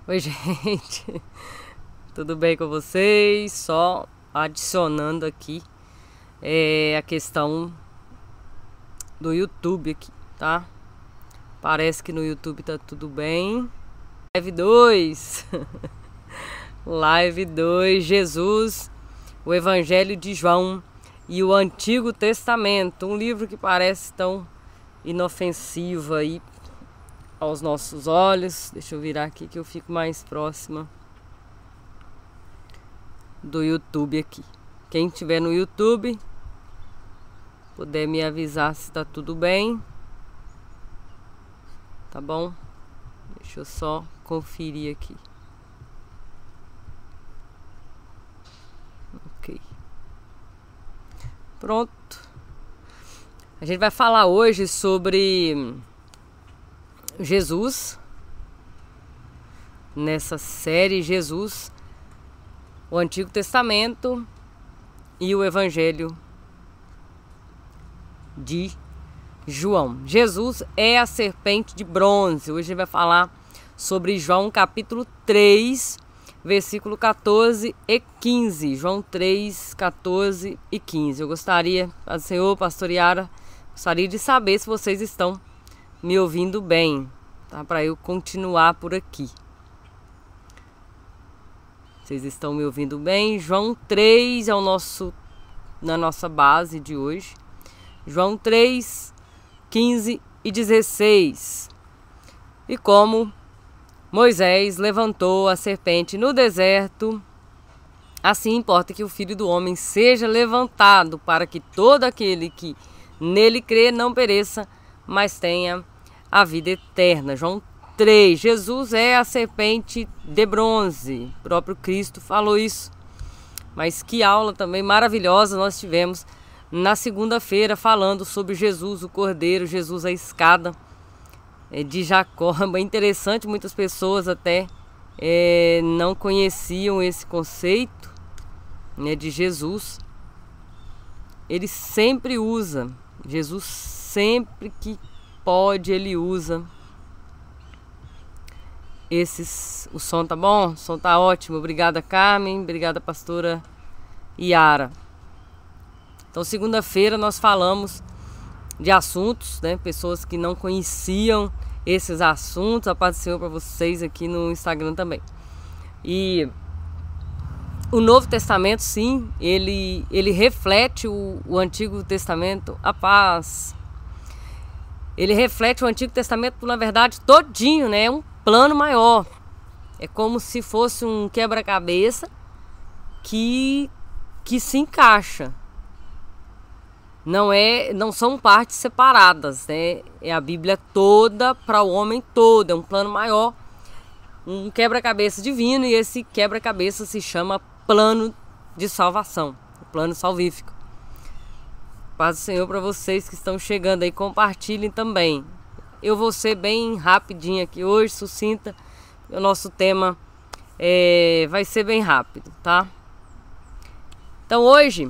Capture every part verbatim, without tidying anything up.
Oi, gente, tudo bem com vocês? Só adicionando aqui é, a questão do YouTube aqui, tá? Parece que no YouTube tá tudo bem. Live dois Live dois Jesus, o Evangelho de João e o Antigo Testamento. Um livro que parece tão inofensivo aí aos nossos olhos. Deixa eu virar aqui que eu fico mais próxima do YouTube aqui. Quem estiver no YouTube puder me avisar se está tudo bem, tá bom? Deixa eu só conferir aqui. Ok, pronto. A gente vai falar hoje sobre Jesus, nessa série Jesus, o Antigo Testamento e o Evangelho de João. Jesus é a serpente de bronze. Hoje a gente vai falar sobre João capítulo três, versículo quatorze e quinze. João três, quatorze e quinze. Eu gostaria, Paz do Senhor, pastor Yara, gostaria de saber se vocês estão me ouvindo bem, tá? Para eu continuar por aqui. Vocês estão me ouvindo bem? João três é o nosso, na nossa base de hoje. João três, quinze e dezesseis. E como Moisés levantou a serpente no deserto, assim importa que o Filho do Homem seja levantado, para que todo aquele que nele crê não pereça, mas tenha a vida eterna. João três. Jesus é a serpente de bronze. O próprio Cristo falou isso. Mas que aula também maravilhosa nós tivemos na segunda-feira, falando sobre Jesus, o Cordeiro, Jesus, a escada de Jacó. É interessante, muitas pessoas até é, não conheciam esse conceito, né, de Jesus. Ele sempre usa, Jesus sempre que pode, ele usa esses... O som tá bom? O som tá ótimo. Obrigada, Carmen. Obrigada, pastora Yara. Então, segunda-feira nós falamos de assuntos, né? Pessoas que não conheciam esses assuntos. A paz do Senhor para vocês aqui no Instagram também. E o Novo Testamento, sim, ele, ele reflete o, o Antigo Testamento. A paz. Ele reflete o Antigo Testamento, na verdade, todinho, né? É um plano maior. É como se fosse um quebra-cabeça que, que se encaixa. Não, é, não são partes separadas, né? É a Bíblia toda para o homem todo. É um plano maior, um quebra-cabeça divino, e esse quebra-cabeça se chama plano de salvação, o plano salvífico. Paz do Senhor para vocês que estão chegando aí, compartilhem também. Eu vou ser bem rapidinho aqui hoje, sucinta. O nosso tema é, vai ser bem rápido, tá? Então hoje,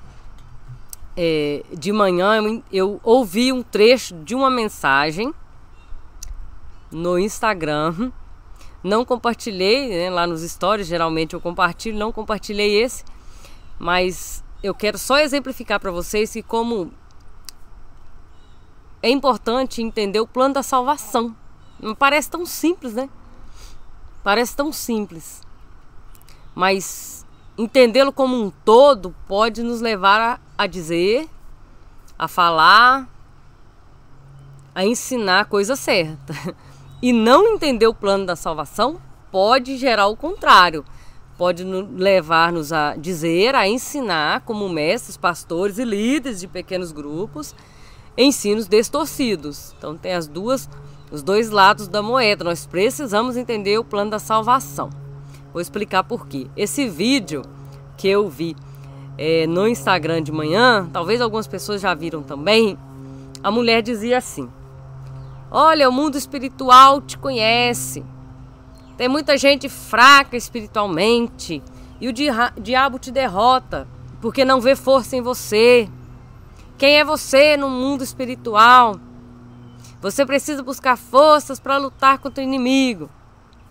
é, de manhã, eu, eu ouvi um trecho de uma mensagem no Instagram. Não compartilhei, né, lá nos stories, geralmente eu compartilho, não compartilhei esse, mas eu quero só exemplificar para vocês que como é importante entender o plano da salvação. Não parece tão simples, né? Parece tão simples. Mas entendê-lo como um todo pode nos levar a, a dizer, a falar, a ensinar a coisa certa. E não entender o plano da salvação pode gerar o contrário. Pode levar-nos a dizer, a ensinar, como mestres, pastores e líderes de pequenos grupos, ensinos distorcidos. Então tem as duas, os dois lados da moeda. Nós precisamos entender o plano da salvação. Vou explicar por quê. Esse vídeo que eu vi é, no Instagram de manhã, talvez algumas pessoas já viram também, a mulher dizia assim: olha, o mundo espiritual te conhece. Tem muita gente fraca espiritualmente e o diabo te derrota porque não vê força em você. Quem é você no mundo espiritual? Você precisa buscar forças para lutar contra o inimigo.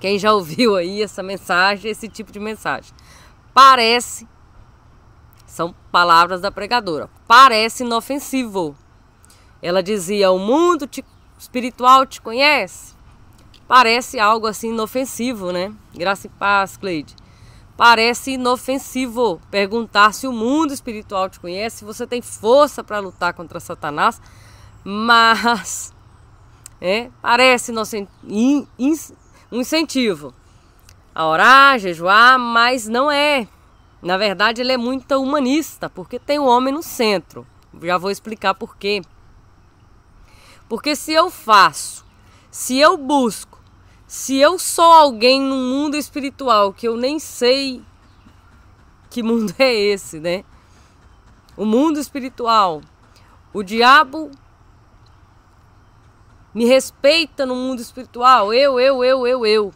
Quem já ouviu aí essa mensagem, esse tipo de mensagem? Parece, são palavras da pregadora, parece inofensivo. Ela dizia, o mundo te, espiritual te conhece. Parece algo assim inofensivo, né? Graça e paz, Cleide. Parece inofensivo perguntar se o mundo espiritual te conhece, se você tem força para lutar contra Satanás, mas é, parece in, in, um incentivo a orar, jejuar, mas não é. Na verdade, ele é muito humanista, porque tem o homem no centro. Já vou explicar por quê. Porque se eu faço, se eu busco, se eu sou alguém no mundo espiritual que eu nem sei que mundo é esse, né? O mundo espiritual, o diabo me respeita no mundo espiritual, eu, eu, eu, eu, eu.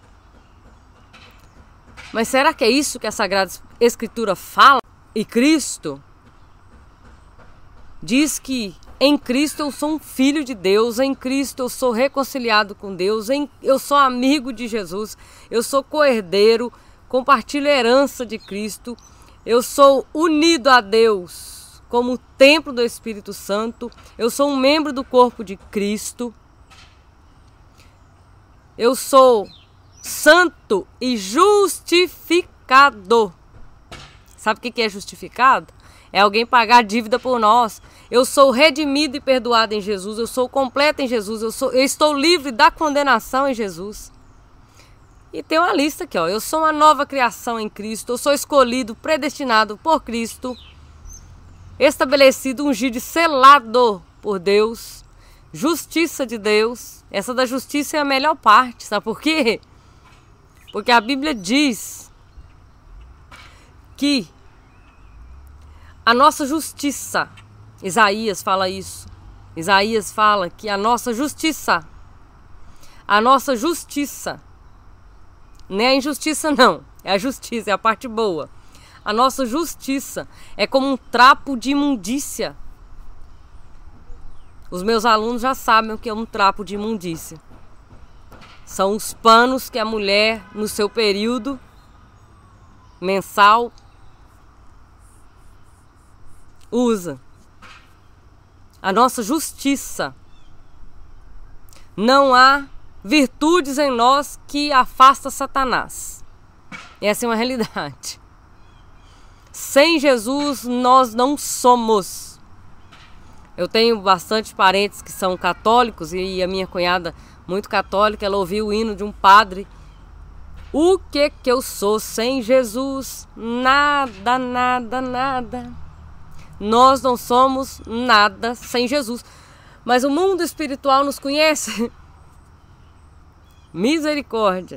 Mas será que é isso que a Sagrada Escritura fala? E Cristo diz que em Cristo eu sou um filho de Deus, em Cristo eu sou reconciliado com Deus, em, eu sou amigo de Jesus, eu sou coerdeiro, compartilho a herança de Cristo, eu sou unido a Deus como templo do Espírito Santo, eu sou um membro do corpo de Cristo, eu sou santo e justificado. Sabe o que é justificado? É alguém pagar dívida por nós. Eu sou redimido e perdoado em Jesus, eu sou completo em Jesus, eu, sou, eu estou livre da condenação em Jesus. E tem uma lista aqui, ó. Eu sou uma nova criação em Cristo, eu sou escolhido, predestinado por Cristo, estabelecido, ungido e selado por Deus, justiça de Deus. Essa da justiça é a melhor parte, sabe por quê? Porque a Bíblia diz que a nossa justiça, Isaías fala isso, Isaías fala que a nossa justiça, a nossa justiça, não é a injustiça não, é a justiça, é a parte boa. A nossa justiça é como um trapo de imundícia. Os meus alunos já sabem o que é um trapo de imundícia. São os panos que a mulher, no seu período mensal, usa. A nossa justiça. Não há virtudes em nós que afasta Satanás. Essa é uma realidade. Sem Jesus nós não somos. Eu tenho bastante parentes que são católicos e a minha cunhada, muito católica, ela ouviu o hino de um padre. O que que eu sou sem Jesus? Nada, nada, nada. Nós não somos nada sem Jesus. Mas o mundo espiritual nos conhece. Misericórdia.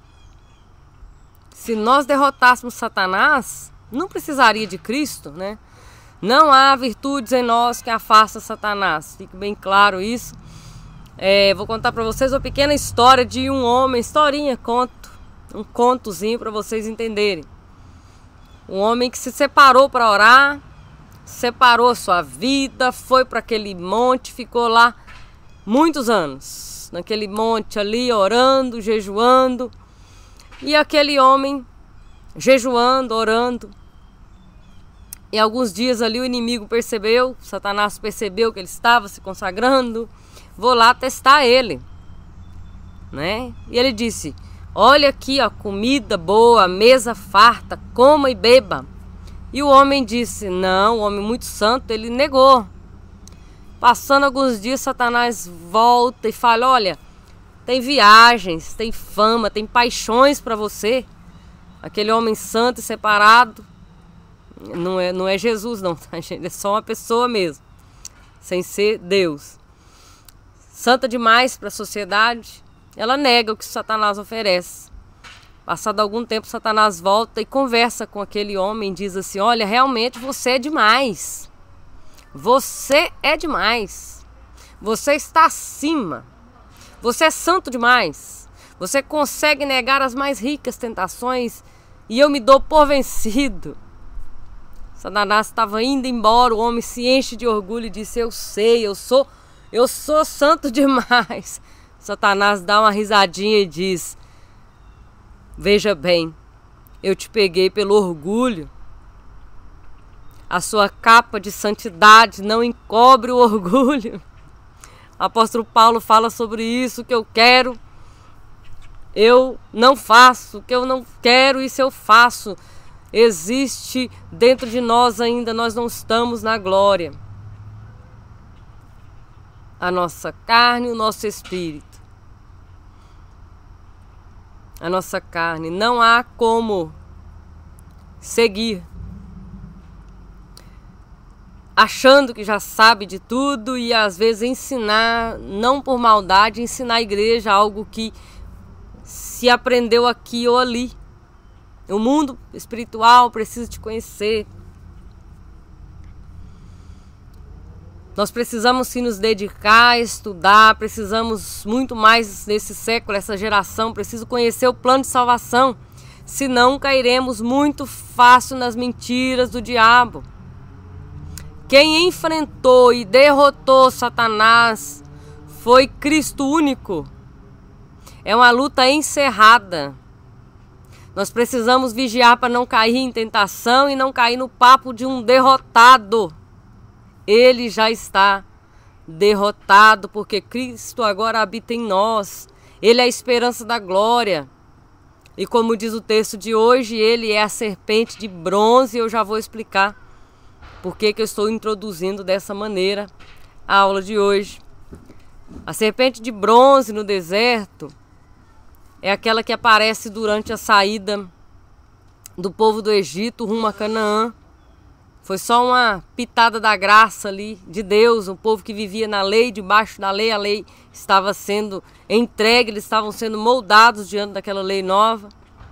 Se nós derrotássemos Satanás, não precisaria de Cristo, né? Não há virtudes em nós que afastam Satanás. Fique bem claro isso. É, vou contar para vocês uma pequena história de um homem. Historinha, conto. Um contozinho para vocês entenderem. Um homem que se separou para orar. Separou a sua vida. Foi para aquele monte. Ficou lá muitos anos. Naquele monte ali, orando, jejuando. E aquele homem jejuando, orando. Em alguns dias ali o inimigo percebeu, Satanás percebeu que ele estava se consagrando. Vou lá testar ele, né? E ele disse, olha aqui, ó, comida boa, mesa farta, coma e beba. E o homem disse, não, o homem muito santo, ele negou. Passando alguns dias, Satanás volta e fala, olha, tem viagens, tem fama, tem paixões para você. Aquele homem santo e separado, não é, não é Jesus não, tá, gente? É só uma pessoa mesmo, sem ser Deus. Santa demais para a sociedade, ela nega o que Satanás oferece. Passado algum tempo, Satanás volta e conversa com aquele homem e diz assim, olha, realmente você é demais. Você é demais. Você está acima. Você é santo demais. Você consegue negar as mais ricas tentações e eu me dou por vencido. Satanás estava indo embora, o homem se enche de orgulho e disse, eu sei, eu sou, eu sou santo demais. Satanás dá uma risadinha e diz, Veja bem, eu te peguei pelo orgulho. A sua capa de santidade não encobre o orgulho. O apóstolo Paulo fala sobre isso, que eu quero, eu não faço, que eu não quero, isso eu faço. Existe dentro de nós ainda, nós não estamos na glória. A nossa carne, o nosso espírito. A nossa carne, não há como seguir achando que já sabe de tudo e às vezes ensinar, não por maldade, ensinar a igreja algo que se aprendeu aqui ou ali. O mundo espiritual precisa te conhecer. Nós precisamos sim nos dedicar a estudar, precisamos muito mais nesse século, essa geração, precisa conhecer o plano de salvação, senão cairemos muito fácil nas mentiras do diabo. Quem enfrentou e derrotou Satanás foi Cristo único. É uma luta encerrada. Nós precisamos vigiar para não cair em tentação e não cair no papo de um derrotado. Ele já está derrotado, porque Cristo agora habita em nós. Ele é a esperança da glória. E como diz o texto de hoje, ele é a serpente de bronze. Eu já vou explicar por que que eu estou introduzindo dessa maneira a aula de hoje. A serpente de bronze no deserto é aquela que aparece durante a saída do povo do Egito rumo a Canaã. Foi só uma pitada da graça ali de Deus, o povo que vivia na lei, debaixo da lei, a lei estava sendo entregue, eles estavam sendo moldados diante daquela lei nova.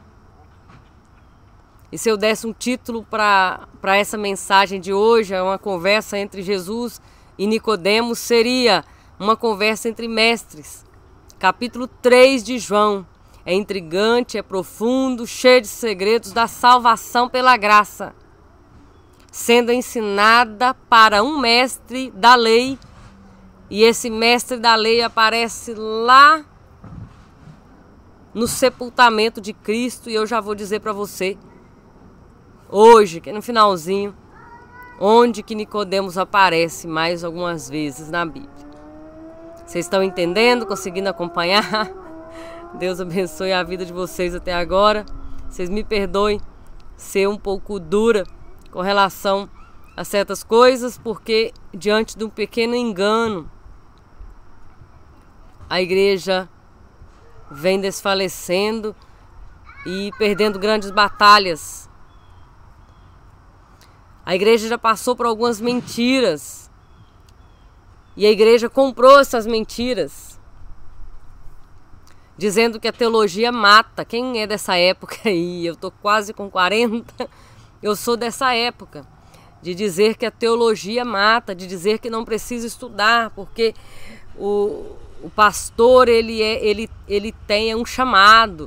E se eu desse um título para para essa mensagem de hoje, é uma conversa entre Jesus e Nicodemos, seria uma conversa entre mestres. Capítulo três de João. É intrigante, é profundo, cheio de segredos da salvação pela graça, sendo ensinada para um mestre da lei, e esse mestre da lei aparece lá no sepultamento de Cristo, e eu já vou dizer para você hoje, que é no finalzinho, onde que Nicodemos aparece mais algumas vezes na Bíblia. Vocês estão entendendo, conseguindo acompanhar? Deus abençoe a vida de vocês até agora. Vocês me perdoem ser um pouco dura com relação a certas coisas, porque diante de um pequeno engano, a igreja vem desfalecendo e perdendo grandes batalhas. A igreja já passou por algumas mentiras e a igreja comprou essas mentiras, dizendo que a teologia mata. Quem é dessa época aí? Eu tô quase com quarenta. Eu sou dessa época, de dizer que a teologia mata, de dizer que não precisa estudar, porque o, o pastor ele, é, ele, ele tem um chamado.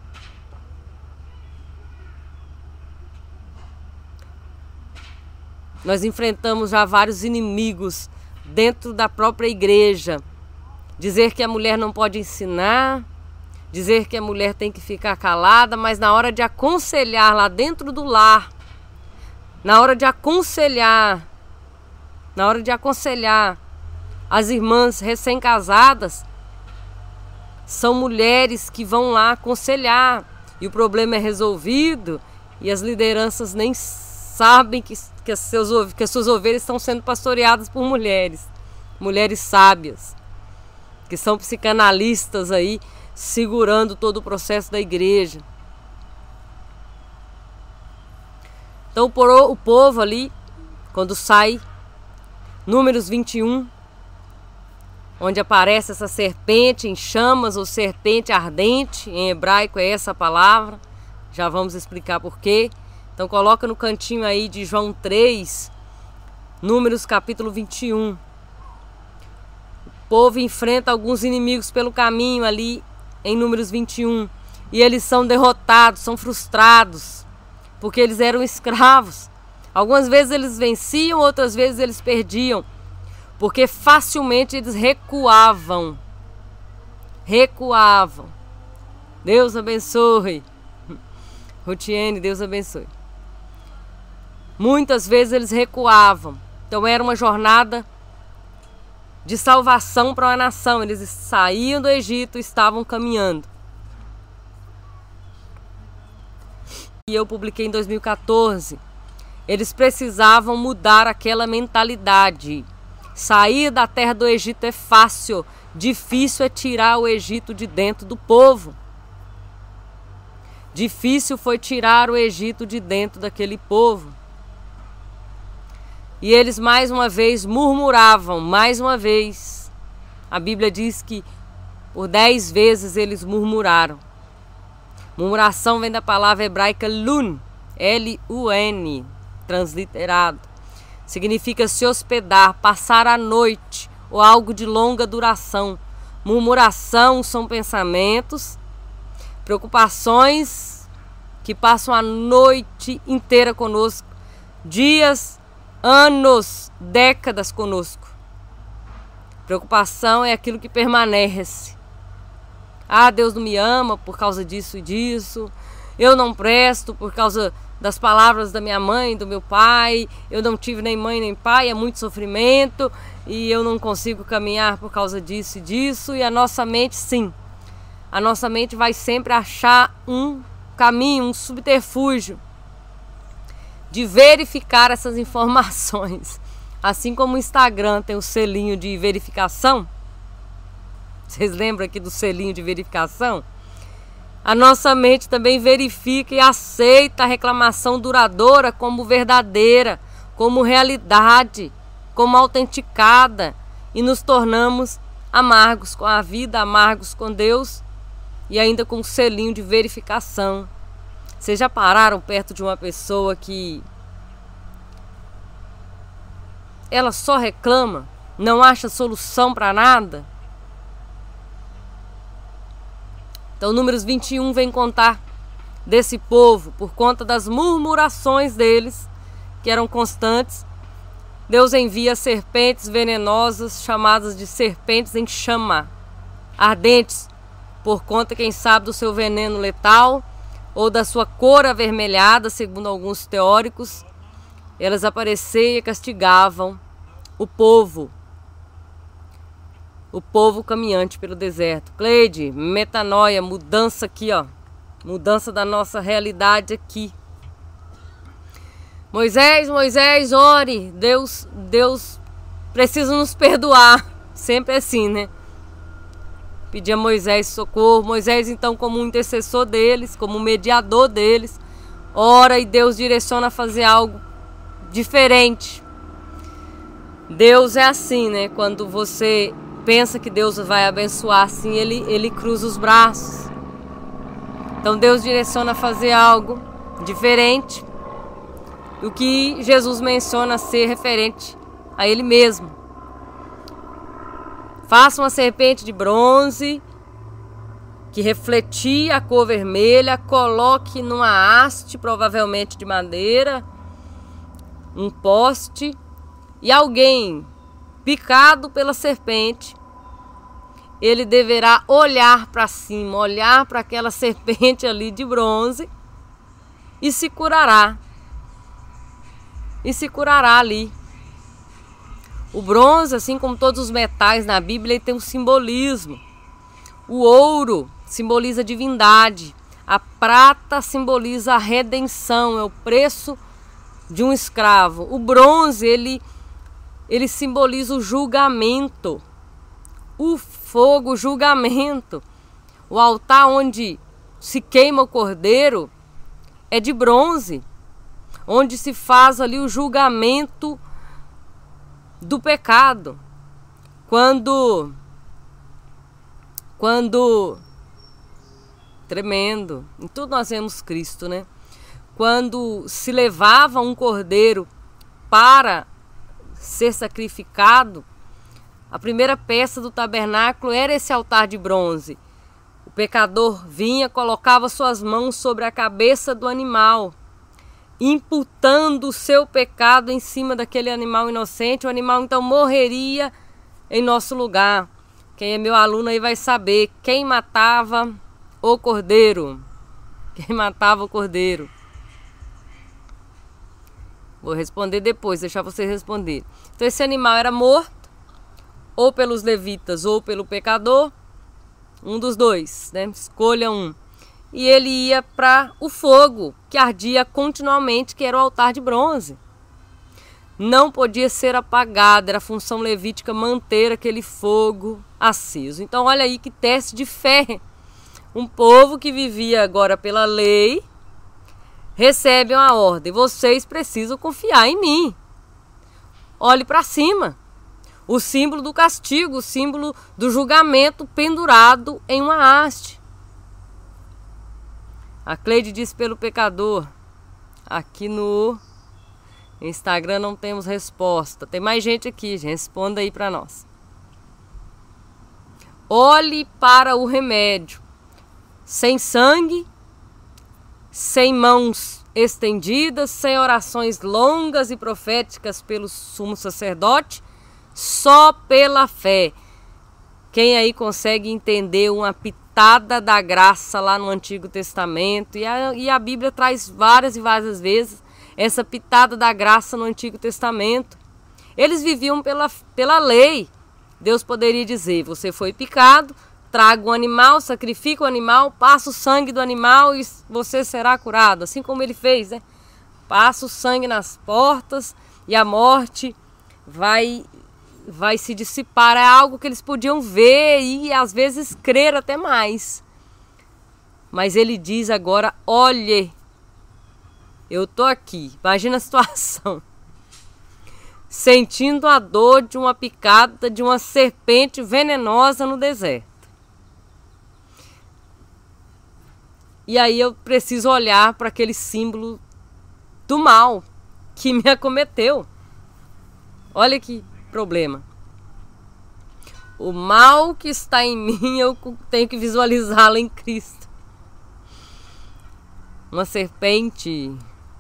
Nós enfrentamos já vários inimigos dentro da própria igreja. Dizer que a mulher não pode ensinar, dizer que a mulher tem que ficar calada, mas na hora de aconselhar lá dentro do lar, na hora de aconselhar, na hora de aconselhar as irmãs recém-casadas, são mulheres que vão lá aconselhar e o problema é resolvido e as lideranças nem sabem que, que, as, seus, que as suas ovelhas estão sendo pastoreadas por mulheres, mulheres sábias, que são psicanalistas aí, segurando todo o processo da igreja. Então o povo ali, quando sai, Números vinte e um, onde aparece essa serpente em chamas, ou serpente ardente, em hebraico é essa a palavra, já vamos explicar por quê. Então coloca no cantinho aí de João três, Números capítulo vinte e um. O povo enfrenta alguns inimigos pelo caminho ali em Números vinte e um, e eles são derrotados, são frustrados, porque eles eram escravos. Algumas vezes eles venciam, outras vezes eles perdiam, porque facilmente eles recuavam. Recuavam. Deus abençoe. Rutiene, Deus abençoe. Muitas vezes eles recuavam. Então era uma jornada de salvação para uma nação. Eles saíam do Egito e estavam caminhando. E eu publiquei em dois mil e quatorze. Eles precisavam mudar aquela mentalidade. Sair da terra do Egito é fácil. Difícil é tirar o Egito de dentro do povo. Difícil foi tirar o Egito de dentro daquele povo. E eles mais uma vez murmuravam, mais uma vez. A Bíblia diz que por dez vezes eles murmuraram. Murmuração vem da palavra hebraica lun, L U N, transliterado. Significa se hospedar, passar a noite ou algo de longa duração. Murmuração são pensamentos, preocupações que passam a noite inteira conosco, dias, anos, décadas conosco. Preocupação é aquilo que permanece. Ah, Deus não me ama por causa disso e disso. Eu não presto por causa das palavras da minha mãe, do meu pai. Eu não tive nem mãe nem pai, é muito sofrimento. E eu não consigo caminhar por causa disso e disso. E a nossa mente, sim. A nossa mente vai sempre achar um caminho, um subterfúgio de verificar essas informações. Assim como o Instagram tem o selinho de verificação. Vocês lembram aqui do selinho de verificação? A nossa mente também verifica e aceita a reclamação duradoura como verdadeira, como realidade, como autenticada. E nos tornamos amargos com a vida, amargos com Deus e ainda com o selinho de verificação. Vocês já pararam perto de uma pessoa que ela só reclama, não acha solução para nada? Então, Números vinte e um vem contar desse povo, por conta das murmurações deles, que eram constantes. Deus envia serpentes venenosas, chamadas de serpentes em chama, ardentes, por conta, quem sabe, do seu veneno letal, ou da sua cor avermelhada, segundo alguns teóricos. Elas apareciam e castigavam o povo. O povo caminhante pelo deserto. Cleide, metanoia, mudança aqui, ó. Mudança da nossa realidade aqui. Moisés, Moisés, ore. Deus, Deus precisa nos perdoar. Sempre assim, né? Pedir a Moisés socorro. Moisés, então, como um intercessor deles, como um mediador deles, ora e Deus direciona a fazer algo diferente. Deus é assim, né? Quando você pensa que Deus vai abençoar, assim, ele, ele cruza os braços. Então Deus direciona a fazer algo diferente. O que Jesus menciona ser referente a Ele mesmo. Faça uma serpente de bronze que refletia a cor vermelha, coloque numa haste, provavelmente de madeira, um poste, e alguém picado pela serpente, ele deverá olhar para cima, olhar para aquela serpente ali de bronze e se curará. E se curará ali. O bronze, assim como todos os metais na Bíblia, ele tem um simbolismo. O ouro simboliza a divindade. A prata simboliza a redenção, é o preço de um escravo. O bronze, ele, ele simboliza o julgamento. O fogo, o julgamento. O altar onde se queima o cordeiro é de bronze, onde se faz ali o julgamento do pecado. Quando, quando, tremendo, em tudo nós vemos Cristo, né? Quando se levava um cordeiro para ser sacrificado, a primeira peça do tabernáculo era esse altar de bronze. O pecador vinha, colocava suas mãos sobre a cabeça do animal, imputando o seu pecado em cima daquele animal inocente. O animal então morreria em nosso lugar. Quem é meu aluno aí vai saber quem matava o cordeiro. Quem matava o cordeiro? Vou responder depois, deixar vocês responder. Então esse animal era morto, ou pelos levitas, ou pelo pecador. Um dos dois, né? Escolha um. E ele ia para o fogo, que ardia continuamente, que era o altar de bronze. Não podia ser apagado, era a função levítica manter aquele fogo aceso. Então olha aí que teste de fé. Um povo que vivia agora pela lei, recebe uma ordem: vocês precisam confiar em mim. Olhe para cima. O símbolo do castigo, o símbolo do julgamento pendurado em uma haste. A Cleide disse pelo pecador. Aqui no Instagram não temos resposta. Tem mais gente aqui, gente. Responda aí para nós. Olhe para o remédio. Sem sangue, sem mãos estendidas, sem orações longas e proféticas pelo sumo sacerdote, só pela fé. Quem aí consegue entender uma pitada da graça lá no Antigo Testamento? E a, e a Bíblia traz várias e várias vezes essa pitada da graça no Antigo Testamento. Eles viviam pela, pela lei. Deus poderia dizer: você foi picado, traga um animal, sacrifica o animal, passa o sangue do animal e você será curado. Assim como ele fez, né? Passa o sangue nas portas e a morte vai, vai se dissipar. É algo que eles podiam ver e às vezes crer até mais. Mas ele diz agora: olhe, eu tô aqui. Imagina a situação. Sentindo a dor de uma picada de uma serpente venenosa no deserto. E aí eu preciso olhar para aquele símbolo do mal que me acometeu. Olha que problema. O mal que está em mim, eu tenho que visualizá-lo em Cristo. Uma serpente.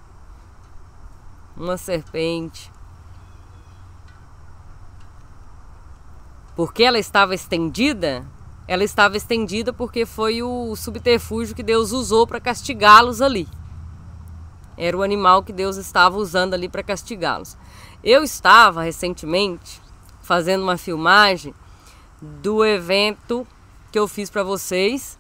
Uma serpente. Porque ela estava estendida? Ela estava estendida porque foi o subterfúgio que Deus usou para castigá-los ali. Era o animal que Deus estava usando ali para castigá-los. Eu estava recentemente fazendo uma filmagem do evento que eu fiz para vocês.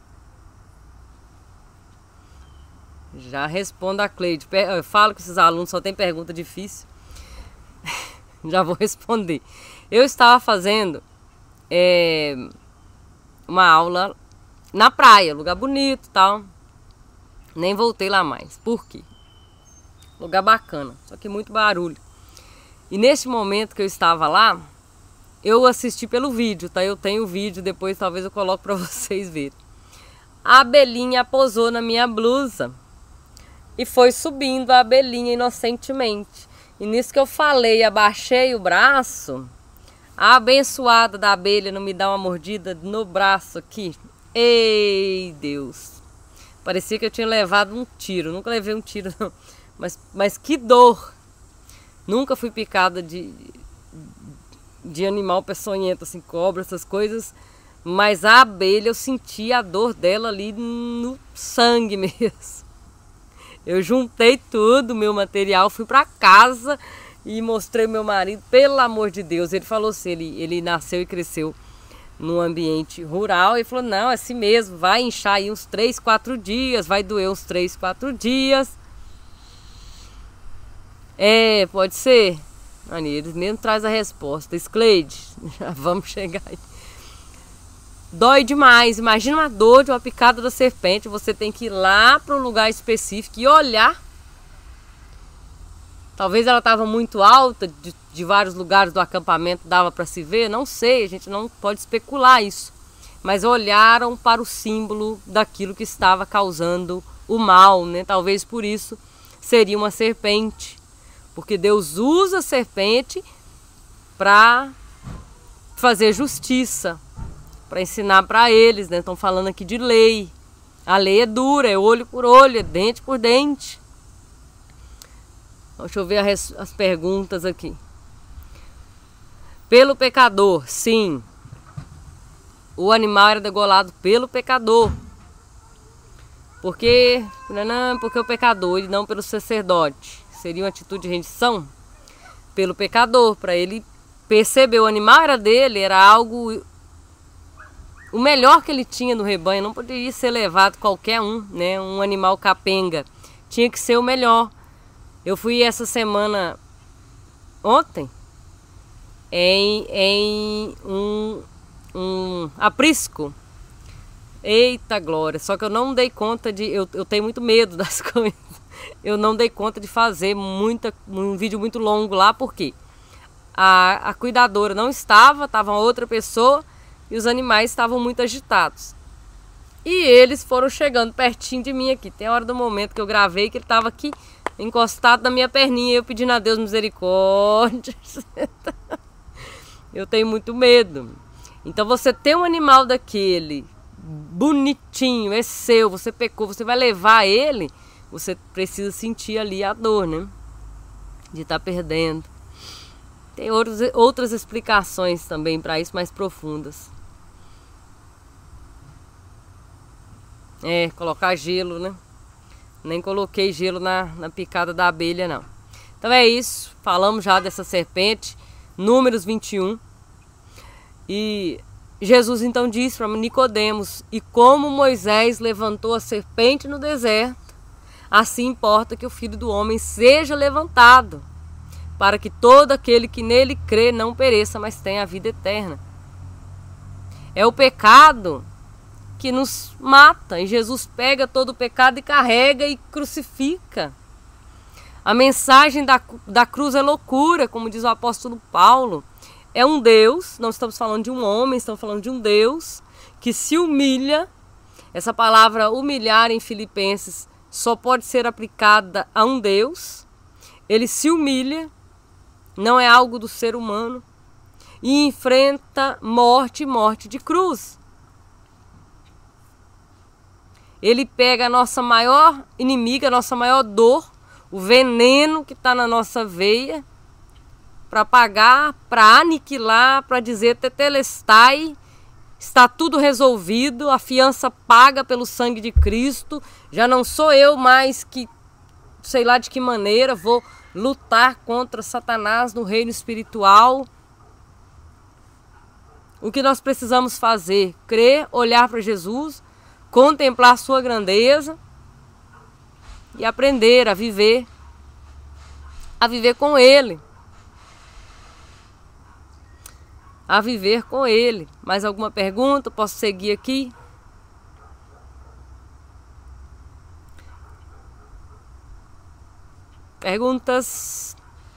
Já respondo a Cleide. Eu falo que esses alunos só tem pergunta difícil. Já vou responder. Eu estava fazendo é, uma aula na praia, lugar bonito e tal. Nem voltei lá mais. Por quê? Lugar bacana, só que muito barulho. E nesse momento que eu estava lá, eu assisti pelo vídeo, tá? Eu tenho o vídeo, depois talvez eu coloque para vocês verem. A abelhinha posou na minha blusa e foi subindo a abelhinha inocentemente. E nisso que eu falei, abaixei o braço, a abençoada da abelha não me dá uma mordida no braço aqui. Ei, Deus! Parecia que eu tinha levado um tiro. Nunca levei um tiro, não. Mas, mas que dor! Nunca fui picada de, de animal peçonhento, assim, cobra, essas coisas. Mas a abelha, eu senti a dor dela ali no sangue mesmo. Eu juntei tudo, meu material, fui para casa e mostrei ao meu marido, pelo amor de Deus. Ele falou assim, ele, ele nasceu e cresceu num ambiente rural. Ele falou: não, é assim mesmo, vai inchar aí uns três, quatro dias, vai doer uns três, quatro dias. É, pode ser. Ani, eles mesmo traz a resposta. Cleide, já vamos chegar aí. Dói demais. Imagina uma dor de uma picada da serpente. Você tem que ir lá para um lugar específico e olhar. Talvez ela estava muito alta, de, de vários lugares do acampamento dava para se ver. Não sei, a gente não pode especular isso. Mas olharam para o símbolo daquilo que estava causando o mal, né? Talvez por isso seria uma serpente. Porque Deus usa a serpente para fazer justiça. Para ensinar para eles, né? Estão falando aqui de lei. A lei é dura, é olho por olho, é dente por dente. Deixa eu ver as, as perguntas aqui. Pelo pecador, sim. O animal era degolado pelo pecador. Porque, não, porque o pecador e não pelo sacerdote. Seria uma atitude de rendição pelo pecador, para ele perceber, o animal era dele, era algo, o melhor que ele tinha no rebanho, não poderia ser levado qualquer um, né? Um animal capenga, tinha que ser o melhor. Eu fui essa semana, ontem, em, em um, um aprisco. Eita glória, só que eu não dei conta de, eu, eu tenho muito medo das coisas, eu não dei conta de fazer muita, um vídeo muito longo lá, porque a, a cuidadora não estava, estava outra pessoa e os animais estavam muito agitados. E eles foram chegando pertinho de mim aqui, tem a hora do momento que eu gravei que ele estava aqui encostado na minha perninha, eu pedindo a Deus misericórdia. Eu tenho muito medo. Então você ter um animal daquele bonitinho, é seu, você pecou, você vai levar ele, você precisa sentir ali a dor, né? De estar perdendo. Tem outros, outras explicações também para isso, mais profundas. É, colocar gelo, né? Nem coloquei gelo na, na picada da abelha, não. Então é isso, falamos já dessa serpente, Números vinte e um. E Jesus então disse para Nicodemos: e como Moisés levantou a serpente no deserto, assim importa que o Filho do Homem seja levantado, para que todo aquele que nele crê não pereça, mas tenha a vida eterna. É o pecado que nos mata, e Jesus pega todo o pecado e carrega e crucifica. A mensagem da, da cruz é loucura, como diz o apóstolo Paulo. É um Deus, não estamos falando de um homem, estamos falando de um Deus que se humilha. Essa palavra humilhar em Filipenses só pode ser aplicada a um Deus. Ele se humilha, não é algo do ser humano, e enfrenta morte, morte de cruz. Ele pega a nossa maior inimiga, a nossa maior dor, o veneno que está na nossa veia, para pagar, para aniquilar, para dizer tetelestai, está tudo resolvido, a fiança paga pelo sangue de Cristo, já não sou eu mais que, sei lá de que maneira, vou lutar contra Satanás no reino espiritual. O que nós precisamos fazer? Crer, olhar para Jesus, contemplar a sua grandeza e aprender a viver, a viver com Ele. A viver com Ele. Mais alguma pergunta? Posso seguir aqui? Perguntas?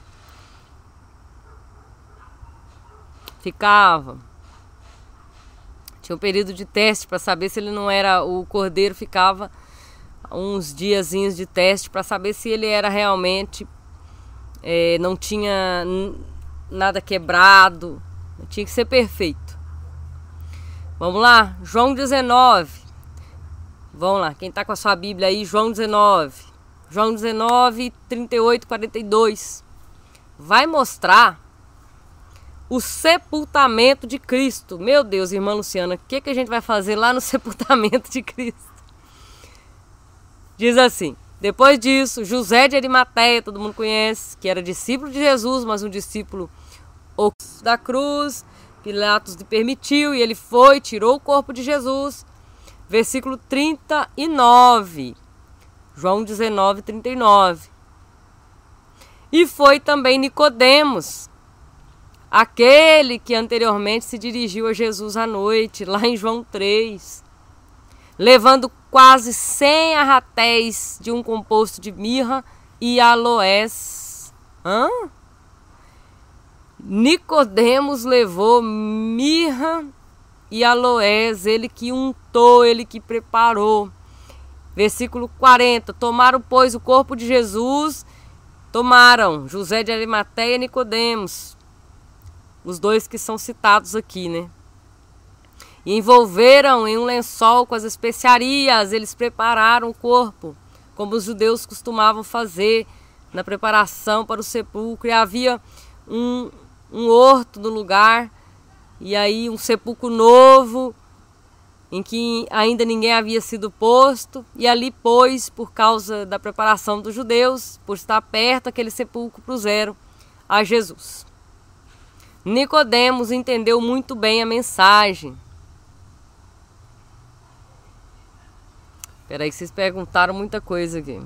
Ficava. Tinha um período de teste para saber se ele não era, o cordeiro ficava uns diazinhos de teste para saber se ele era realmente, é, não tinha nada quebrado, tinha que ser perfeito. Vamos lá, João dezenove. Vamos lá, quem está com a sua Bíblia aí, João dezenove. João dezenove, trinta e oito, quarenta e dois. Vai mostrar o sepultamento de Cristo. Meu Deus, irmã Luciana, o que, que a gente vai fazer lá no sepultamento de Cristo? Diz assim: depois disso, José de Arimateia, todo mundo conhece, que era discípulo de Jesus, mas um discípulo da cruz, Pilatos lhe permitiu, e ele foi, tirou o corpo de Jesus. Versículo trinta e nove. João dezenove, trinta e nove. E foi também Nicodemos, aquele que anteriormente se dirigiu a Jesus à noite, lá em João três, levando quase cem arratéis de um composto de mirra e aloés. Hã? Nicodemos levou mirra e aloés, ele que untou, ele que preparou. Versículo quarenta. Tomaram, pois, o corpo de Jesus, tomaram José de Arimateia e Nicodemos, os dois que são citados aqui, né? E envolveram em um lençol com as especiarias, eles prepararam o corpo, como os judeus costumavam fazer na preparação para o sepulcro. E havia um, um horto no lugar, e aí um sepulcro novo, em que ainda ninguém havia sido posto, e ali pôs, por causa da preparação dos judeus, por estar perto, aquele sepulcro puseram a Jesus. Nicodemos entendeu muito bem a mensagem. Espera aí que vocês perguntaram muita coisa aqui.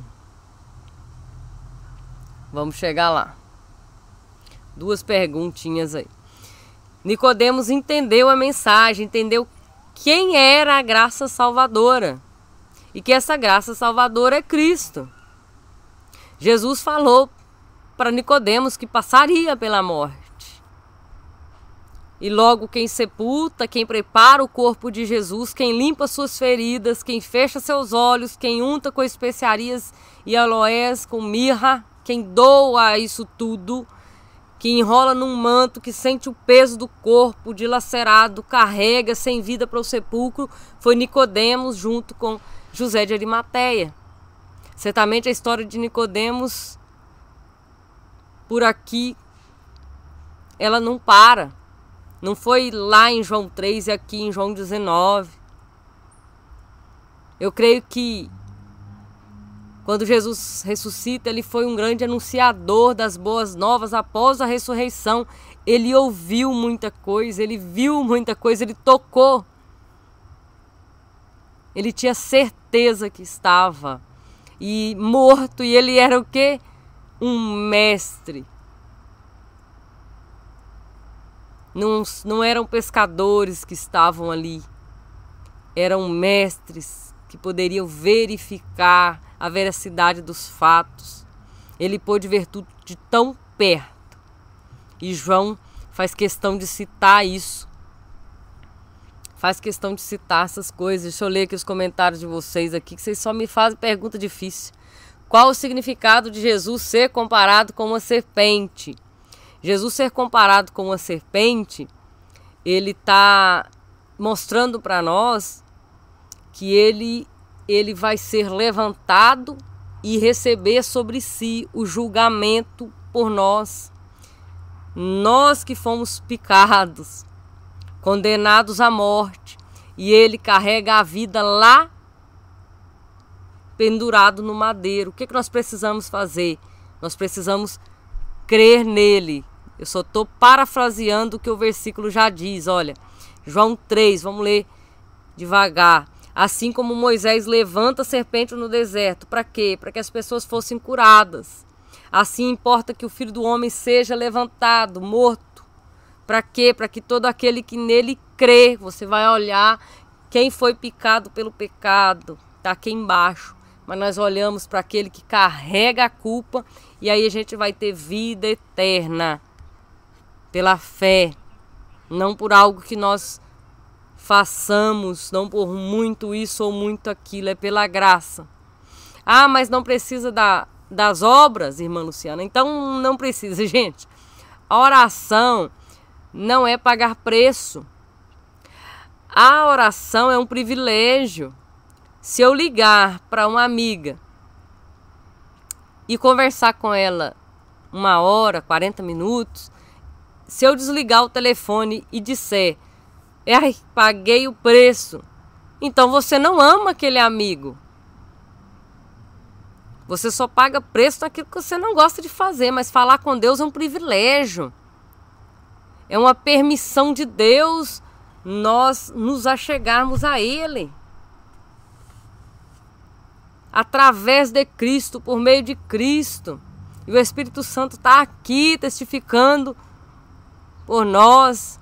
Vamos chegar lá. Duas perguntinhas aí. Nicodemos entendeu a mensagem, entendeu quem era a graça salvadora e que essa graça salvadora é Cristo. Jesus falou para Nicodemos que passaria pela morte. E logo quem sepulta, quem prepara o corpo de Jesus, quem limpa suas feridas, quem fecha seus olhos, quem unta com especiarias e aloés, com mirra, quem doa isso tudo, que enrola num manto, que sente o peso do corpo dilacerado, carrega sem vida para o sepulcro, foi Nicodemos junto com José de Arimateia. Certamente a história de Nicodemos por aqui ela não para. Não foi lá em João três e aqui em João dezenove. Eu creio que quando Jesus ressuscita, ele foi um grande anunciador das boas novas após a ressurreição. Ele ouviu muita coisa, ele viu muita coisa, ele tocou. Ele tinha certeza que estava e morto, e ele era o quê? Um mestre. Não, não eram pescadores que estavam ali, eram mestres que poderiam verificar a veracidade dos fatos. Ele pôde ver tudo de tão perto. E João faz questão de citar isso. Faz questão de citar essas coisas. Deixa eu ler aqui os comentários de vocês aqui, que vocês só me fazem pergunta difícil. Qual o significado de Jesus ser comparado com uma serpente? Jesus ser comparado com uma serpente, ele está mostrando para nós que ele ele vai ser levantado e receber sobre si o julgamento por nós. Nós que fomos picados, condenados à morte, e ele carrega a vida lá pendurado no madeiro. O que, que nós precisamos fazer? Nós precisamos crer nele. Eu só estou parafraseando o que o versículo já diz. Olha, João três, vamos ler devagar. Assim como Moisés levanta a serpente no deserto. Para quê? Para que as pessoas fossem curadas. Assim importa que o Filho do Homem seja levantado, morto. Para quê? Para que todo aquele que nele crê, você vai olhar quem foi picado pelo pecado. Está aqui embaixo. Mas nós olhamos para aquele que carrega a culpa, e aí a gente vai ter vida eterna. Pela fé. Não por algo que nós façamos, não por muito isso ou muito aquilo, é pela graça. Ah, mas não precisa da, das obras, irmã Luciana? Então não precisa, gente. A oração não é pagar preço. A oração é um privilégio. Se eu ligar para uma amiga e conversar com ela uma hora, quarenta minutos, se eu desligar o telefone e disser, ai, paguei o preço, então você não ama aquele amigo. Você só paga preço naquilo que você não gosta de fazer, mas falar com Deus é um privilégio. É uma permissão de Deus nós nos achegarmos a Ele. Através de Cristo, por meio de Cristo. E o Espírito Santo está aqui testificando por nós.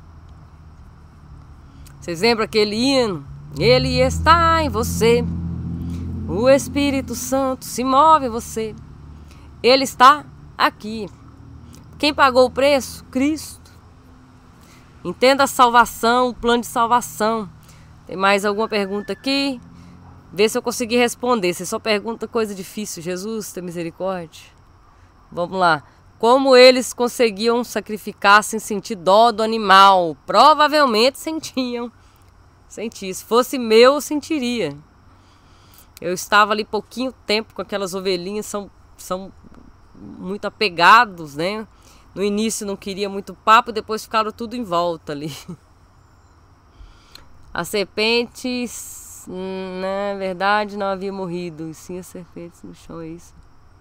Vocês lembram aquele hino? Ele está em você. O Espírito Santo se move em você. Ele está aqui. Quem pagou o preço? Cristo. Entenda a salvação, o plano de salvação. Tem mais alguma pergunta aqui? Vê se eu consegui responder. Você só pergunta coisa difícil. Jesus, tem misericórdia. Vamos lá. Como eles conseguiam sacrificar sem sentir dó do animal? Provavelmente sentiam. Senti. Se fosse meu, eu sentiria. Eu estava ali pouquinho tempo com aquelas ovelhinhas. São, são muito apegados, né? No início não queria muito papo. Depois ficaram tudo em volta ali. A serpente, na verdade, não havia morrido, e sim as serpentes no chão, é isso?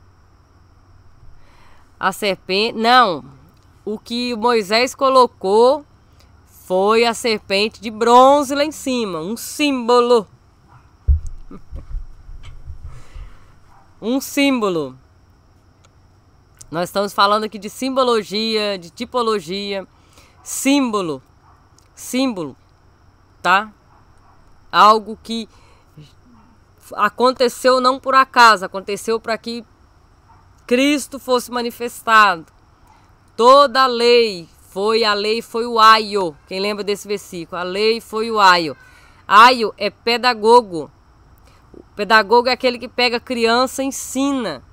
A serpente, não, o que Moisés colocou foi a serpente de bronze lá em cima, um símbolo. Um símbolo. Nós estamos falando aqui de simbologia, de tipologia, símbolo, símbolo, tá? Algo que aconteceu não por acaso, aconteceu para que Cristo fosse manifestado. Toda a lei foi, a lei foi o aio. Quem lembra desse versículo? A lei foi o aio. Aio é pedagogo. O pedagogo é aquele que pega a criança e ensina.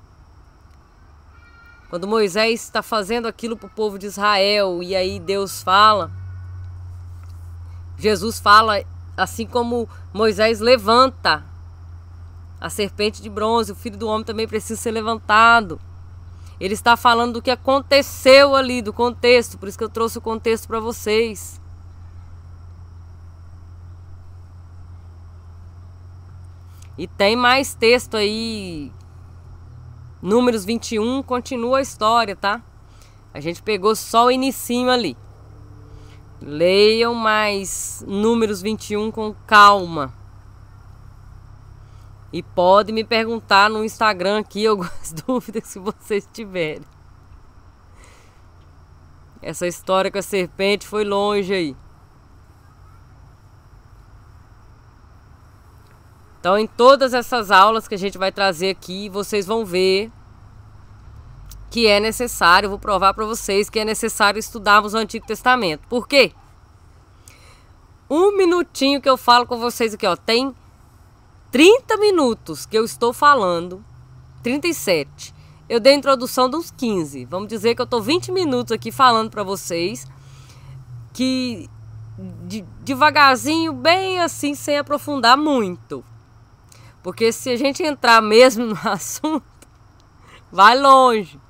Quando Moisés está fazendo aquilo para o povo de Israel, e aí Deus fala, Jesus fala, assim como Moisés levanta a serpente de bronze, o Filho do Homem também precisa ser levantado. Ele está falando do que aconteceu ali, do contexto, por isso que eu trouxe o contexto para vocês. E tem mais texto aí. Números vinte e um, continua a história, tá? A gente pegou só o inicinho ali. Leiam mais Números vinte e um com calma. E pode me perguntar no Instagram aqui algumas dúvidas se vocês tiverem. Essa história com a serpente foi longe aí. Então, em todas essas aulas que a gente vai trazer aqui, vocês vão ver que é necessário, eu vou provar para vocês que é necessário estudarmos o Antigo Testamento. Por quê? Um minutinho que eu falo com vocês aqui, ó, tem trinta minutos que eu estou falando, trinta e sete. Eu dei a introdução dos quinze. Vamos dizer que eu estou vinte minutos aqui falando para vocês, que de, devagarzinho, bem assim, sem aprofundar muito. Porque se a gente entrar mesmo no assunto, vai longe.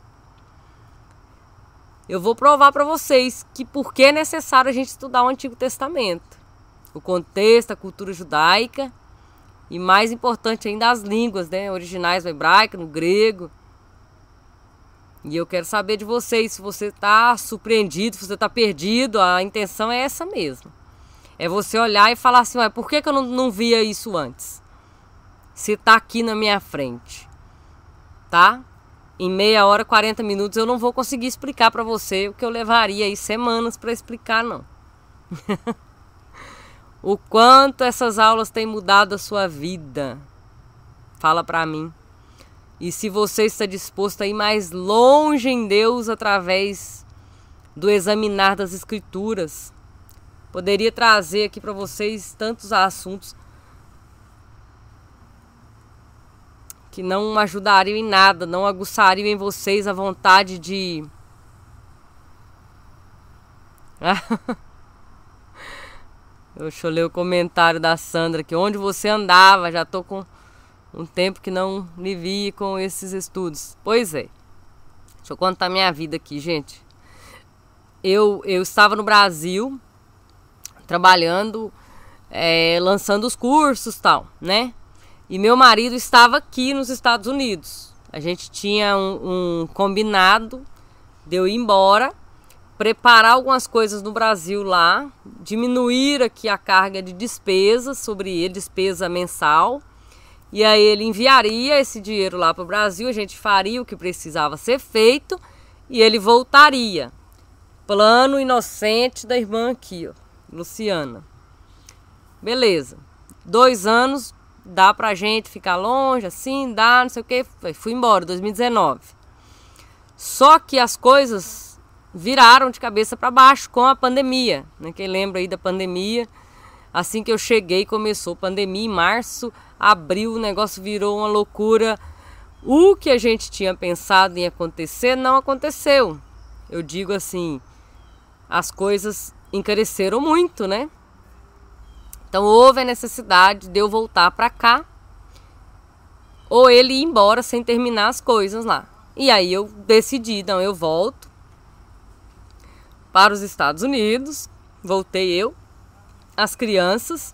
Eu vou provar para vocês que por que é necessário a gente estudar o Antigo Testamento. O contexto, a cultura judaica e, mais importante ainda, as línguas, né, originais no hebraico, no grego. E eu quero saber de vocês, se você está surpreendido, se você está perdido, a intenção é essa mesmo. É você olhar e falar assim, ué, por que, que eu não, não via isso antes? Se tá aqui na minha frente, tá? Em meia hora, quarenta minutos, eu não vou conseguir explicar para você o que eu levaria aí semanas para explicar, não. O quanto essas aulas têm mudado a sua vida. Fala para mim. E se você está disposto a ir mais longe em Deus através do examinar das Escrituras. Poderia trazer aqui para vocês tantos assuntos que não ajudariam em nada, não aguçariam em vocês a vontade de... Deixa eu ler o comentário da Sandra aqui. Onde você andava? Já tô com um tempo que não me vi com esses estudos. Pois é. Deixa eu contar minha vida aqui, gente. Eu, eu estava no Brasil, trabalhando, é, lançando os cursos e tal, né? E meu marido estava aqui nos Estados Unidos. A gente tinha um, um combinado de eu ir embora, preparar algumas coisas no Brasil lá, diminuir aqui a carga de despesa sobre ele, despesa mensal. E aí ele enviaria esse dinheiro lá para o Brasil, a gente faria o que precisava ser feito e ele voltaria. Plano inocente da irmã aqui, ó, Luciana. Beleza. Dois anos... Dá pra gente ficar longe, assim, dá, não sei o que. Fui embora, dois mil e dezenove. Só que as coisas viraram de cabeça para baixo com a pandemia, né? Quem lembra aí da pandemia? Assim que eu cheguei, começou a pandemia em março, abril, o negócio virou uma loucura. O que a gente tinha pensado em acontecer, não aconteceu. Eu digo assim, as coisas encareceram muito, né? Então houve a necessidade de eu voltar para cá ou ele ir embora sem terminar as coisas lá. E aí eu decidi, não, eu volto para os Estados Unidos, voltei eu, as crianças.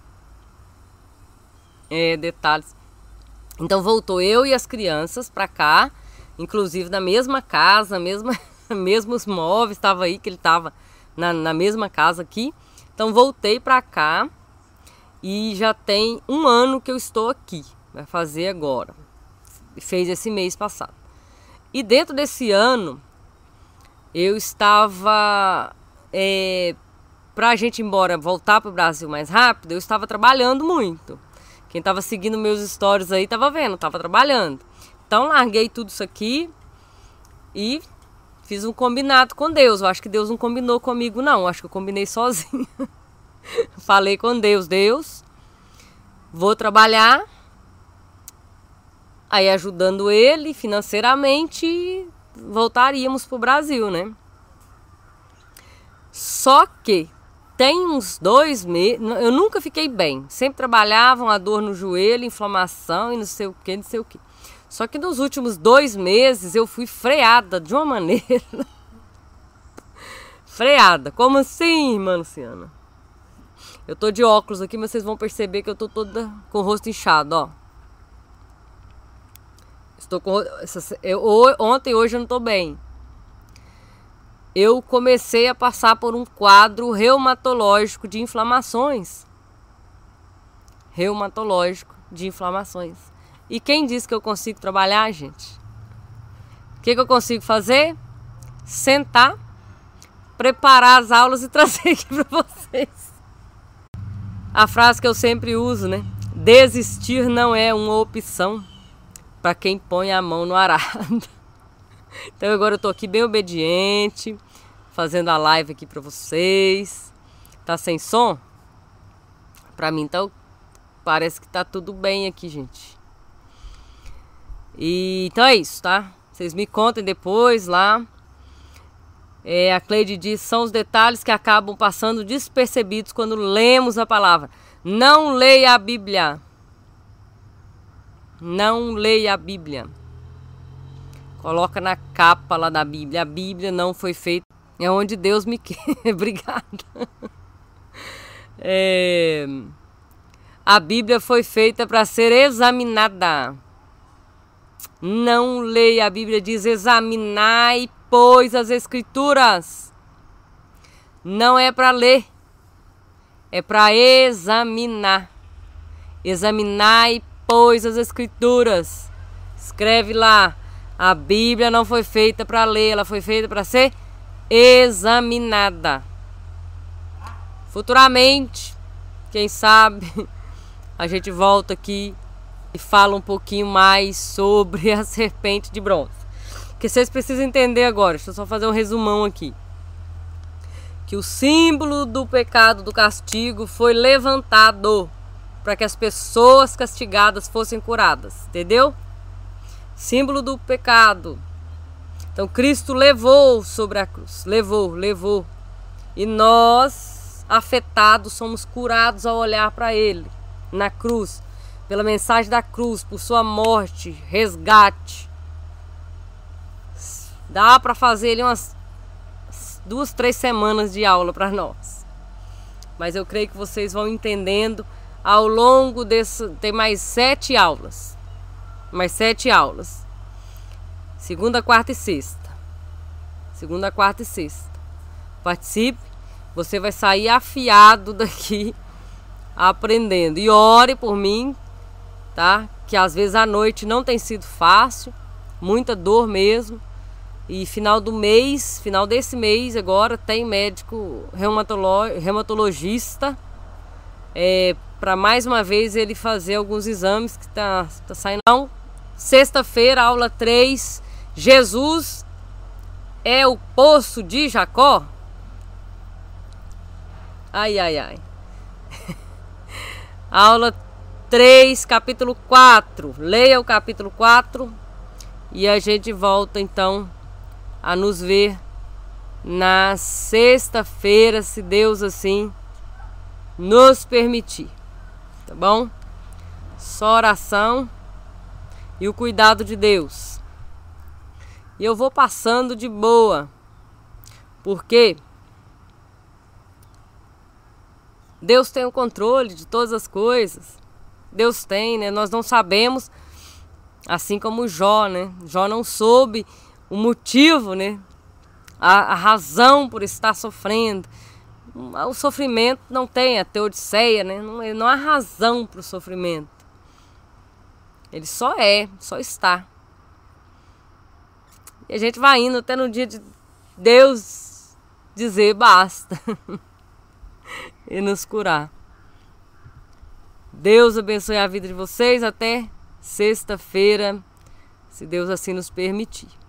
É, detalhes. Então voltou eu e as crianças para cá, inclusive na mesma casa, mesma, mesmos móveis, estava aí que ele estava na, na mesma casa aqui. Então voltei para cá e já tem um ano que eu estou aqui, vai fazer agora, fez esse mês passado. E dentro desse ano eu estava, é, para a gente ir embora, voltar para o Brasil mais rápido, eu estava trabalhando muito. Quem estava seguindo meus stories aí estava vendo, estava trabalhando. Então larguei tudo isso aqui e fiz um combinado com Deus. Eu acho que Deus não combinou comigo não, eu acho que eu combinei sozinha. Falei com Deus, Deus, vou trabalhar, aí ajudando ele financeiramente, voltaríamos para o Brasil, né? Só que tem uns dois meses, eu nunca fiquei bem, sempre trabalhava, uma dor no joelho, inflamação e não sei o que, não sei o que. Só que nos últimos dois meses eu fui freada de uma maneira. Freada, como assim, irmã Luciana? Eu tô de óculos aqui, mas vocês vão perceber que eu tô toda com o rosto inchado, ó. Estou com... eu, ontem e hoje eu não tô bem. Eu comecei a passar por um quadro reumatológico de inflamações. Reumatológico de inflamações. E quem disse que eu consigo trabalhar, gente? O que, que eu consigo fazer? Sentar, preparar as aulas e trazer aqui para vocês. A frase que eu sempre uso, né? Desistir não é uma opção para quem põe a mão no arado. Então agora eu tô aqui bem obediente, fazendo a live aqui para vocês. Tá sem som? Para mim então parece que tá tudo bem aqui, gente. E então é isso, tá? Vocês me contem depois lá. É, a Cleide diz, são os detalhes que acabam passando despercebidos quando lemos a palavra. Não leia a Bíblia. Não leia a Bíblia. Coloca na capa lá da Bíblia. A Bíblia não foi feita. É onde Deus me quer. Obrigada. É... A Bíblia foi feita para ser examinada. Não leia. A Bíblia diz examinai, pois, as Escrituras. Não é para ler. É para examinar. Examinai, pois, as Escrituras. Escreve lá. A Bíblia não foi feita para ler, ela foi feita para ser examinada. Futuramente, quem sabe, a gente volta aqui e fala um pouquinho mais sobre a serpente de bronze. Porque vocês precisam entender agora, deixa eu só fazer um resumão aqui. Que o símbolo do pecado, do castigo, foi levantado para que as pessoas castigadas fossem curadas, entendeu? Símbolo do pecado. Então Cristo levou sobre a cruz, levou, levou. E nós, afetados, somos curados ao olhar para Ele, na cruz, pela mensagem da cruz, por sua morte, resgate. Dá para fazer ali umas duas, três semanas de aula para nós. Mas eu creio que vocês vão entendendo ao longo desse... Tem mais sete aulas. Mais sete aulas. Segunda, quarta e sexta. Segunda, quarta e sexta. Participe. Você vai sair afiado daqui, aprendendo. E ore por mim, tá? Que às vezes à noite não tem sido fácil. Muita dor mesmo. E final do mês, final desse mês agora, tem médico reumatolo- reumatologista. É, para mais uma vez ele fazer alguns exames que tá, tá saindo. Então, sexta-feira, aula três. Jesus é o poço de Jacó? Ai, ai, ai. Aula três, capítulo quatro. Leia o capítulo quatro e a gente volta então a nos ver na sexta-feira, se Deus assim nos permitir. Tá bom? Só oração e o cuidado de Deus. E eu vou passando de boa. Porque Deus tem o controle de todas as coisas. Deus tem, né? Nós não sabemos, assim como Jó, né? Jó não soube o motivo, né? A, a razão por estar sofrendo. O sofrimento não tem a teodiceia, né? Não, não há razão para o sofrimento. Ele só é, só está. E a gente vai indo até no dia de Deus dizer basta e nos curar. Deus abençoe a vida de vocês até sexta-feira, se Deus assim nos permitir.